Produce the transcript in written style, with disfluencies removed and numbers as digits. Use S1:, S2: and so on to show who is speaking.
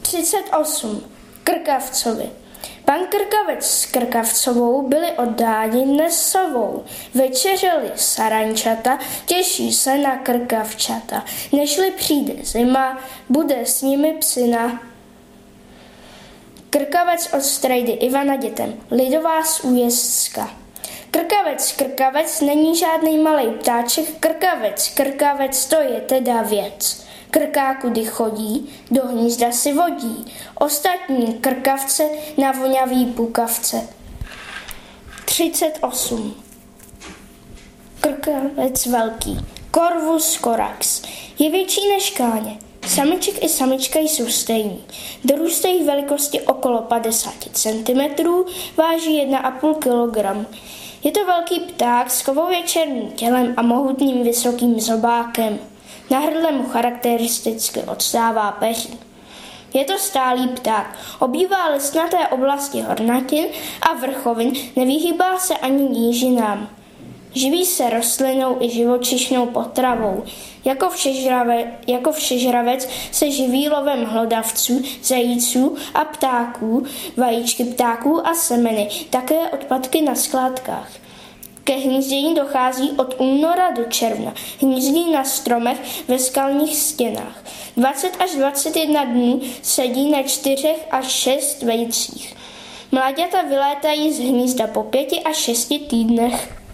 S1: 38. Krkavcovi. Pan Krkavec s Krkavcovou byli oddáni dnes sovou. Večeřeli sarančata, těší se na krkavčata. Nežli přijde zima, bude s nimi psina. Krkavec od strejdy Ivana dětem, lidová z Újezdska. Krkavec není žádný malej ptáček, krkavec, to je teda věc. Krká kudy chodí, do hnízda si vodí, ostatní krkavce na vonavý pukavce. 38. Krkavec velký, Corvus corax, je větší než káně. Samiček i samička jsou stejní. Dorůstají velikosti okolo 50 cm, váží 1,5 kg. Je to velký pták s kovově černým tělem a mohutným vysokým zobákem. Na hrdle mu charakteristicky odstává peří. Je to stálý pták, obývá listnaté oblasti hornatin a vrchovin, nevyhýbá se ani nížinám. Živí se rostlinnou i živočišnou potravou. Jako všežravec se živí lovem hlodavců, zajíců a ptáků, vajíčky ptáků a semeny, také odpadky na skládkách. Ke hnízdění dochází od února do června. Hnízdí na stromech ve skalních stěnách. 20 až 21 dnů sedí na 4 až 6 vejcích. Mláďata vylétají z hnízda po 5 až 6 týdnech.